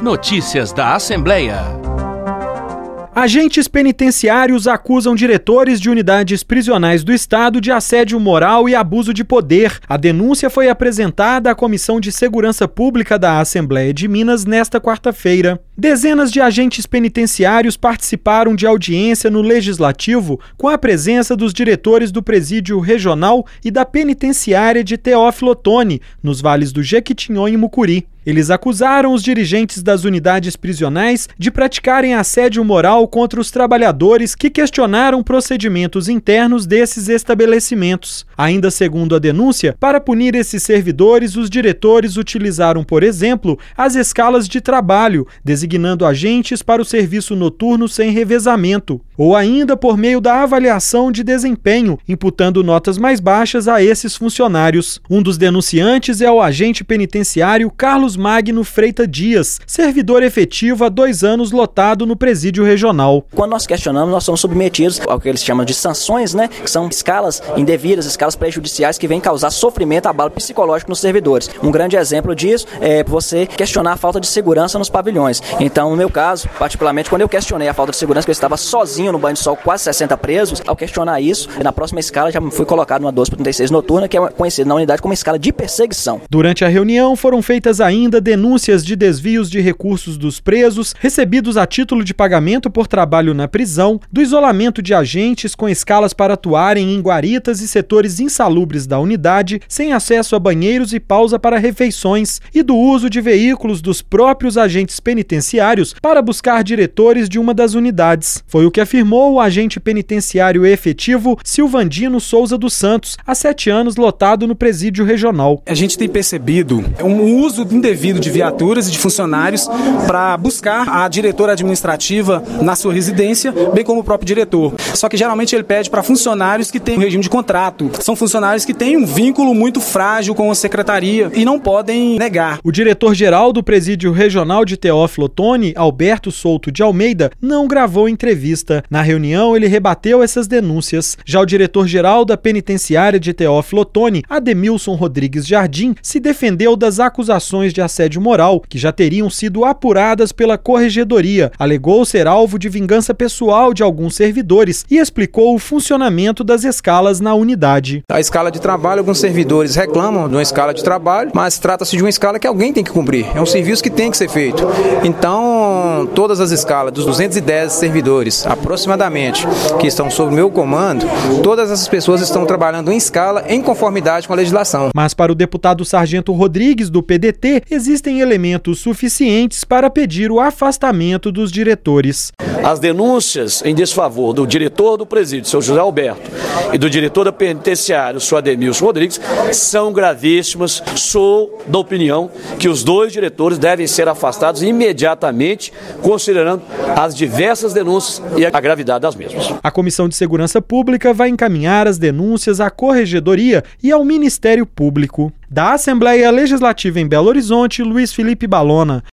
Notícias da Assembleia. Agentes penitenciários acusam diretores de unidades prisionais do Estado de assédio moral e abuso de poder. A denúncia foi apresentada à Comissão de Segurança Pública da Assembleia de Minas nesta quarta-feira. Dezenas de agentes penitenciários participaram de audiência no Legislativo com a presença dos diretores do Presídio Regional e da Penitenciária de Teófilo Otoni, nos vales do Jequitinhonha e Mucuri. Eles acusaram os dirigentes das unidades prisionais de praticarem assédio moral contra os trabalhadores que questionaram procedimentos internos desses estabelecimentos. Ainda segundo a denúncia, para punir esses servidores, os diretores utilizaram, por exemplo, as escalas de trabalho, designando agentes para o serviço noturno sem revezamento, ou ainda por meio da avaliação de desempenho, imputando notas mais baixas a esses funcionários. Um dos denunciantes é o agente penitenciário Carlos Magno Freita Dias, servidor efetivo há 2 anos lotado no presídio regional. Quando nós questionamos, nós somos submetidos ao que eles chamam de sanções, que são escalas indevidas, escalas prejudiciais que vêm causar sofrimento, abalo psicológico nos servidores. Um grande exemplo disso é você questionar a falta de segurança nos pavilhões. Então, no meu caso, particularmente, quando eu questionei a falta de segurança, que eu estava sozinho no banho de sol, quase 60 presos, ao questionar isso, na próxima escala já fui colocado numa 12/36 noturna, que é conhecida na unidade como escala de perseguição. Durante a reunião foram feitas ainda denúncias de desvios de recursos dos presos, recebidos a título de pagamento por trabalho na prisão, do isolamento de agentes com escalas para atuarem em guaritas e setores insalubres da unidade, sem acesso a banheiros e pausa para refeições, e do uso de veículos dos próprios agentes penitenciários para buscar diretores de uma das unidades. Foi o que afirmou o agente penitenciário efetivo Silvandino Souza dos Santos, há 7 anos lotado no presídio regional. A gente tem percebido um uso indevido de viaturas e de funcionários para buscar a diretora administrativa na sua residência, bem como o próprio diretor. Só que geralmente ele pede para funcionários que têm um regime de contrato. São funcionários que têm um vínculo muito frágil com a secretaria e não podem negar. O diretor-geral do Presídio Regional de Teófilo Otoni, Alberto Souto de Almeida, não gravou entrevista. Na reunião, ele rebateu essas denúncias. Já o diretor-geral da Penitenciária de Teófilo Otoni, Ademilson Rodrigues Jardim, se defendeu das acusações de assédio moral, que já teriam sido apuradas pela Corregedoria, alegou ser alvo de vingança pessoal de alguns servidores e explicou o funcionamento das escalas na unidade. A escala de trabalho, alguns servidores reclamam de uma escala de trabalho, mas trata-se de uma escala que alguém tem que cumprir, é um serviço que tem que ser feito. Então, todas as escalas dos 210 servidores, aproximadamente, que estão sob meu comando, todas essas pessoas estão trabalhando em escala em conformidade com a legislação. Mas para o deputado Sargento Rodrigues, do PDT, existem elementos suficientes para pedir o afastamento dos diretores. As denúncias em desfavor do diretor do presídio, seu José Alberto, e do diretor da penitenciária, o seu Ademilson Rodrigues, são gravíssimas. Sou da opinião que os 2 diretores devem ser afastados imediatamente, considerando as diversas denúncias e a gravidade das mesmas. A Comissão de Segurança Pública vai encaminhar as denúncias à Corregedoria e ao Ministério Público. Da Assembleia Legislativa em Belo Horizonte, Luiz Felipe Balona.